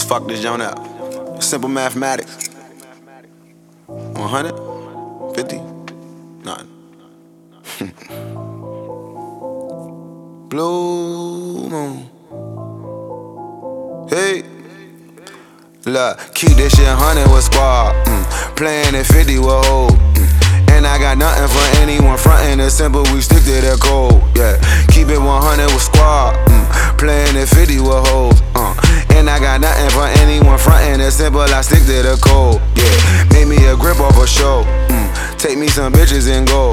fuck this joint out. Simple mathematics. 100, 50, none. Blue moon. Hey. Look, keep this shit 100 with squad. Playing at 50 with hoes. And I got nothing for anyone frontin'. It's simple, we stick to the code. Yeah, keep it 100 with squad. Playing at 50 with hoes. And I got nothing for anyone frontin'. It's simple, I stick to the code. Yeah, made me a grip off a show. Take me some bitches and go.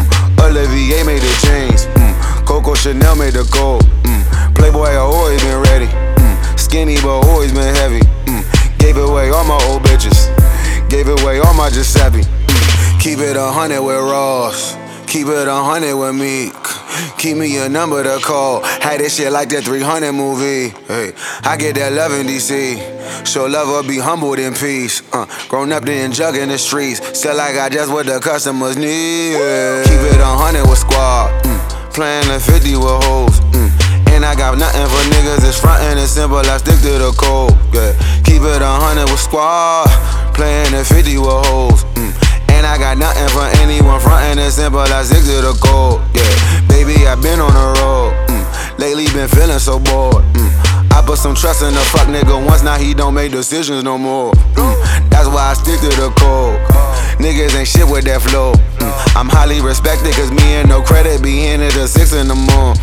Olivier made the chains. Coco Chanel made the gold. Playboy, I always been ready. Skinny, but always been heavy. Gave away all my old bitches. Gave away all my Giuseppe. Keep it 100 with Ross. Keep it 100 with Meek. Keep me a number to call. Had this shit like that 300 movie. Hey, I get that love in DC. Show love or be humbled in peace. Grown up then jug in the streets. Still I got just what the customers need. Keep it 100 with squad. Playing the 50 with hoes. And I got nothing for niggas. It's frontin', it's simple, I stick to the code. Yeah, keep it 100 with squad. Playing the 50 with hoes. And I got nothing for anyone frontin', it's simple, I stick to the code. Yeah, baby, I been on the road. Lately been feeling so bored. I put some trust in the fuck nigga once, now he don't make decisions no more. That's why I stick to the code. Niggas ain't shit with that flow. I'm highly respected cause me and no credit be in it at 6 in the morning.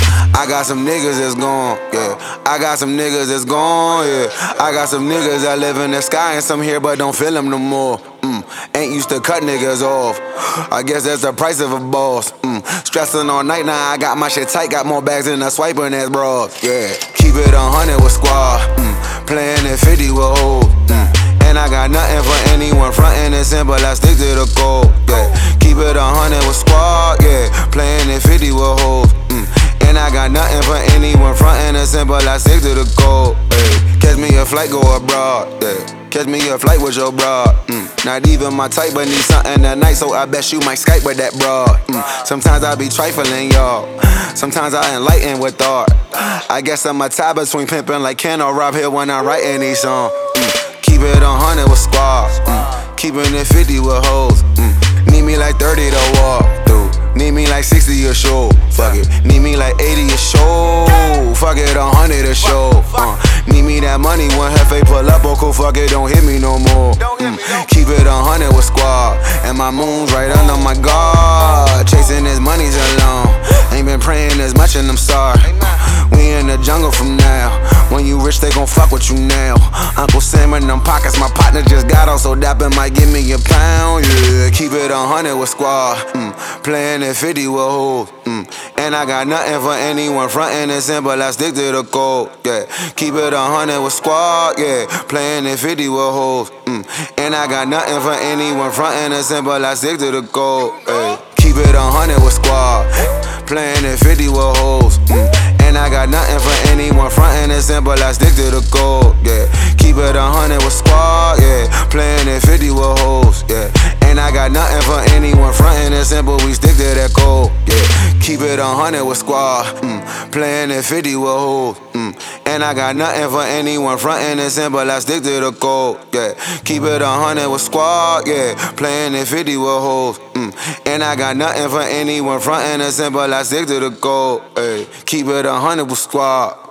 I got some niggas that's gone, yeah. I got some niggas that's gone, yeah. I got some niggas that live in the sky and some here but don't feel them no more. Ain't used to cut niggas off. I guess that's the price of a boss. Stressing all night now, I got my shit tight. Got more bags than a swiping ass bras. Yeah, keep it 100 with squad. Playing at 50 with hoes. And I got nothing for anyone frontin', it's simple, I stick to the code. Yeah, keep it 100 with squad. Yeah, playing at 50 with hoes. And I got nothing for anyone frontin', it's simple, I stick to the code. Hey, catch me a flight, go abroad. Yeah. Catch me a flight with your broad. Not even my type, but need something tonight, so I bet you might Skype with that broad. Sometimes I be trifling, y'all. Sometimes I enlighten with thought. I guess I'm a tie between pimpin' like Ken or Rob Hill when I'm writing these songs. Keep it 100 with squad. Keeping it 50 with hoes. Need me like 30 to walk through. Need me like 60 a show. Fuck it. Need me like 80 a show. Fuck it, 100 a show. Need me that money when Hefe pull up, oh cool, fuck it, don't hit me no more. Keep it 100 with squad. And my moon's right under my guard. Chasing this money so long. Ain't been praying as much and I'm sorry. We in the jungle from now. When you rich, they gon' fuck with you now. Uncle Sam in them pockets, my partner just got on, so Dapper might give me a pound. Yeah, keep it 100 with squad. Playing at 50 with hoes. And I got nothing for anyone frontin', it's simple, I stick to the code. Yeah, keep it 100 with squad. Yeah, playing at 50 with hoes. And I got nothing for anyone frontin', it's simple, I stick to the code. Hey, keep it 100 with squad. Playing at 50 with hoes. And I got nothing for anyone frontin', it's simple, I stick to the code. Yeah, keep it 100 with squad. Yeah, playing at 50 with hoes. Yeah, and I got nothing for anyone frontin', it's simple, we stick to that code. Yeah, keep it 100 with squad. Playing at 50 with hoes. And I got nothing for anyone frontin', it's simple, I stick to the code. Yeah, keep it 100 with squad. Yeah, playing at 50 with hoes. And I got nothing for anyone frontin', it's simple, I stick to the code. Hey, keep it 100 with squad.